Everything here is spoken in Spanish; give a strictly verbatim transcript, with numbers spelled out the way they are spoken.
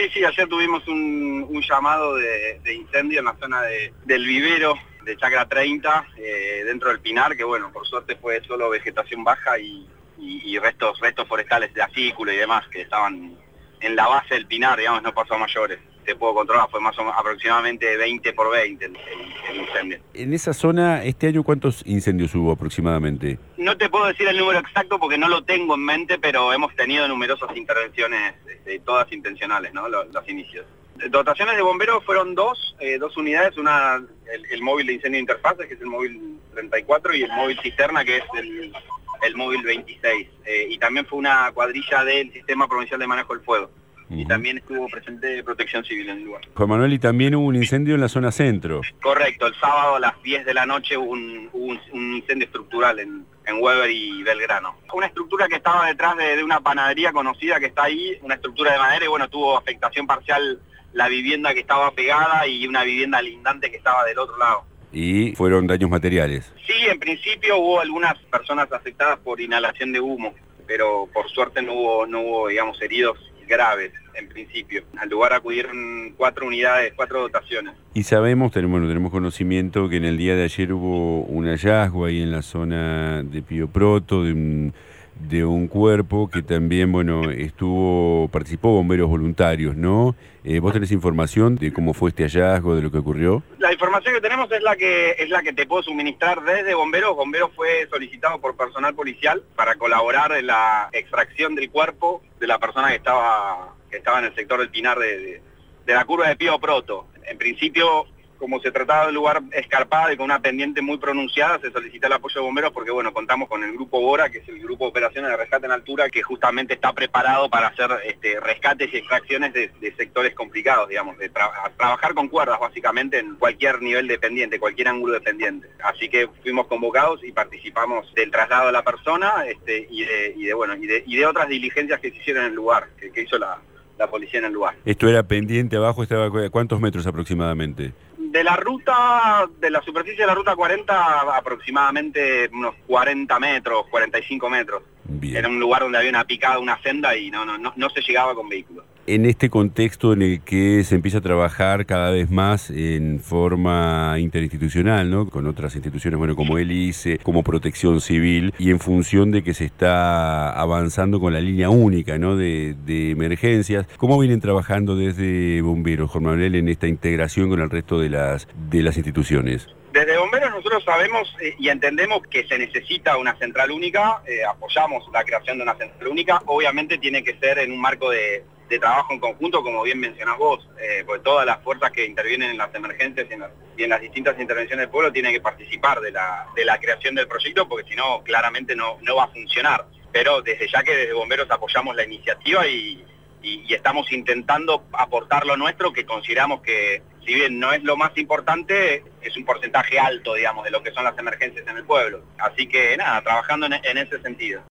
Sí, sí, ayer tuvimos un, un llamado de, de incendio en la zona de, del vivero de Chacra treinta, eh, dentro del Pinar, que bueno, por suerte fue solo vegetación baja y, y, y restos restos forestales de acículo y demás, que estaban en la base del Pinar, digamos, no pasó a mayores. Te puedo controlar, fue más o menos aproximadamente veinte por veinte el, el, el incendio. En esa zona, este año, ¿cuántos incendios hubo aproximadamente? No te puedo decir el número exacto porque no lo tengo en mente, pero hemos tenido numerosas intervenciones, este, todas intencionales, ¿no? Los, los inicios. Dotaciones de bomberos fueron dos, eh, dos unidades, una el, el móvil de incendio de interfaces, que es el móvil treinta y cuatro, y el móvil cisterna, que es el, el móvil veintiséis. Eh, y también fue una cuadrilla del Sistema Provincial de Manejo del Fuego. Y también estuvo presente Protección Civil en el lugar. Juan Manuel, y también hubo un incendio en la zona centro. Correcto, el sábado a las diez de la noche hubo un, hubo un, un incendio estructural en, en Weber y Belgrano. Una estructura que estaba detrás de, de una panadería conocida que está ahí, una estructura de madera, y bueno, tuvo afectación parcial la vivienda que estaba pegada y una vivienda lindante que estaba del otro lado. ¿Y fueron daños materiales? Sí, en principio hubo algunas personas afectadas por inhalación de humo, pero por suerte no hubo, no hubo digamos, heridos graves en principio. Al lugar acudieron cuatro unidades, cuatro dotaciones. Y sabemos, tenemos, bueno, tenemos conocimiento que en el día de ayer hubo un hallazgo ahí en la zona de Pío Proto, de un, de un cuerpo que también, bueno, estuvo, participó bomberos voluntarios, ¿no? Eh, ¿Vos tenés información de cómo fue este hallazgo, de lo que ocurrió? La información que tenemos es la que es la que te puedo suministrar desde bomberos. Bomberos fue solicitado por personal policial para colaborar en la extracción del cuerpo de la persona que estaba que estaba en el sector del Pinar de, de, de la curva de Pío Proto. En principio, como se trataba de un lugar escarpado y con una pendiente muy pronunciada, se solicita el apoyo de bomberos porque, bueno, contamos con el Grupo Bora, que es el Grupo de Operaciones de Rescate en Altura, que justamente está preparado para hacer este, rescates y extracciones de, de sectores complicados, digamos, de tra trabajar con cuerdas, básicamente, en cualquier nivel de pendiente, cualquier ángulo de pendiente. Así que fuimos convocados y participamos del traslado de la persona este, y, de, y, de, bueno, y, de, y de otras diligencias que se hicieron en el lugar, que, que hizo la, la policía en el lugar. ¿Esto era pendiente abajo? Estaba ¿cuántos metros aproximadamente? De la ruta, de la superficie de la ruta cuarenta, aproximadamente unos cuarenta metros, cuarenta y cinco metros. Bien. Era un lugar donde había una picada, una senda y no, no, no, no se llegaba con vehículos. En este contexto en el que se empieza a trabajar cada vez más en forma interinstitucional, ¿no? Con otras instituciones, bueno, como el I C E, como Protección Civil, y en función de que se está avanzando con la línea única, ¿no? de, de emergencias, ¿cómo vienen trabajando desde Bomberos, Juan Manuel, en esta integración con el resto de las, de las instituciones? Desde Bomberos nosotros sabemos eh, y entendemos que se necesita una central única, eh, apoyamos la creación de una central única, obviamente tiene que ser en un marco de, de trabajo en conjunto, como bien mencionás vos, eh, porque todas las fuerzas que intervienen en las emergencias y en las, y en las distintas intervenciones del pueblo tienen que participar de la, de la creación del proyecto, porque si no, claramente no, no va a funcionar. Pero desde ya que desde Bomberos apoyamos la iniciativa y, y, y estamos intentando aportar lo nuestro, que consideramos que, si bien no es lo más importante, es un porcentaje alto, digamos, de lo que son las emergencias en el pueblo. Así que nada, trabajando en, en ese sentido.